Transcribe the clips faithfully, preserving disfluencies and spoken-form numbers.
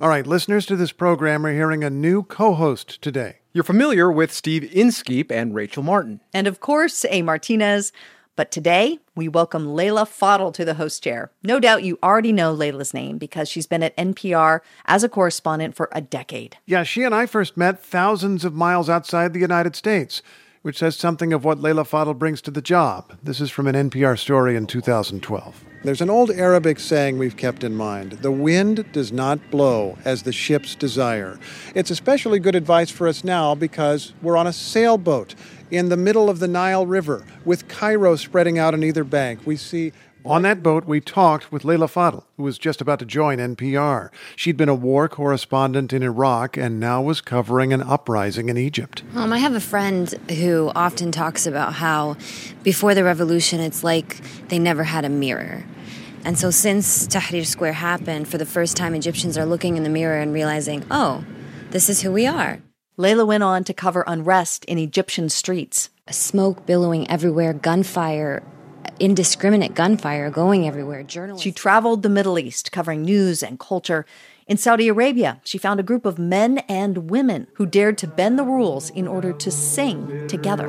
All right, listeners to this program are hearing a new co-host today. You're familiar with Steve Inskeep and Rachel Martin. And of course, A. Martinez. But today, we welcome Leila Fadel to the host chair. No doubt you already know Leila's name because she's been at N P R as a correspondent for a decade. Yeah, she and I first met thousands of miles outside the United States, which says something of what Leila Fadel brings to the job. This is from an N P R story in two thousand twelve. There's an old Arabic saying we've kept in mind. The wind does not blow as the ships desire. It's especially good advice for us now because we're on a sailboat in the middle of the Nile River with Cairo spreading out on either bank. We see... On that boat, we talked with Leila Fadel, who was just about to join N P R. She'd been a war correspondent in Iraq and now was covering an uprising in Egypt. Um, I have a friend who often talks about how before the revolution, it's like they never had a mirror. And so since Tahrir Square happened, for the first time, Egyptians are looking in the mirror and realizing, oh, this is who we are. Leila went on to cover unrest in Egyptian streets. Smoke billowing everywhere, gunfire, indiscriminate gunfire going everywhere. Journalists. She traveled the Middle East, covering news and culture. In Saudi Arabia, she found a group of men and women who dared to bend the rules in order to sing together.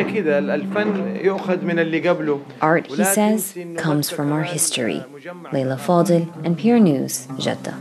Art, he says, comes from our history. Leila Fadel, N P R News, Jeddah.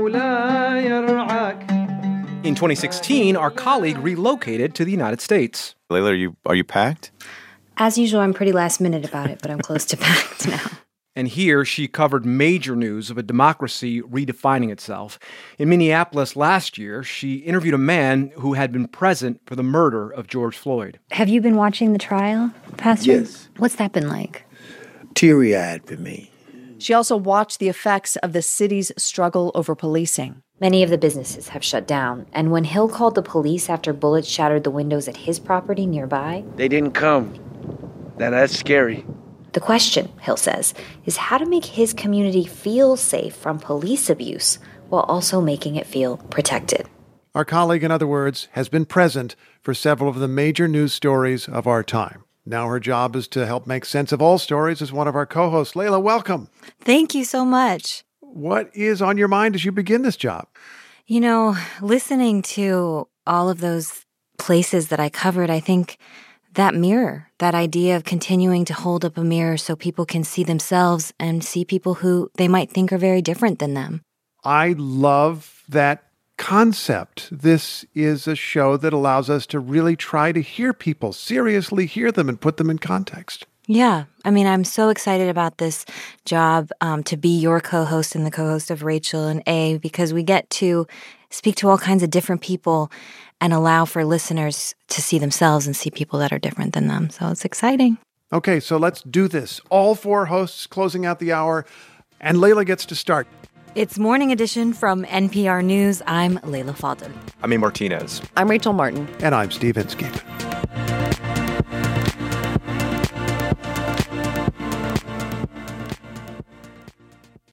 In twenty sixteen, our colleague relocated to the United States. Leila, are you, are you packed? As usual, I'm pretty last minute about it, but I'm close to packed now. And here, she covered major news of a democracy redefining itself. In Minneapolis last year, she interviewed a man who had been present for the murder of George Floyd. Have you been watching the trial, Pastor? Yes. What's that been like? Teary-eyed for me. She also watched the effects of the city's struggle over policing. Many of the businesses have shut down, and when Hill called the police after bullets shattered the windows at his property nearby... They didn't come. Now that's scary. The question, Hill says, is how to make his community feel safe from police abuse while also making it feel protected. Our colleague, in other words, has been present for several of the major news stories of our time. Now her job is to help make sense of all stories as one of our co-hosts. Leila, welcome. Thank you so much. What is on your mind as you begin this job? You know, listening to all of those places that I covered, I think that mirror, that idea of continuing to hold up a mirror so people can see themselves and see people who they might think are very different than them. I love that concept. This is a show that allows us to really try to hear people, seriously hear them and put them in context. Yeah. I mean, I'm so excited about this job um, to be your co-host and the co-host of Rachel and A, because we get to speak to all kinds of different people and allow for listeners to see themselves and see people that are different than them. So it's exciting. Okay, so let's do this. All four hosts closing out the hour, and Leila gets to start. It's Morning Edition from N P R News. I'm Leila Fadel. I'm A. Martinez. I'm Rachel Martin. And I'm Steve Inskeep.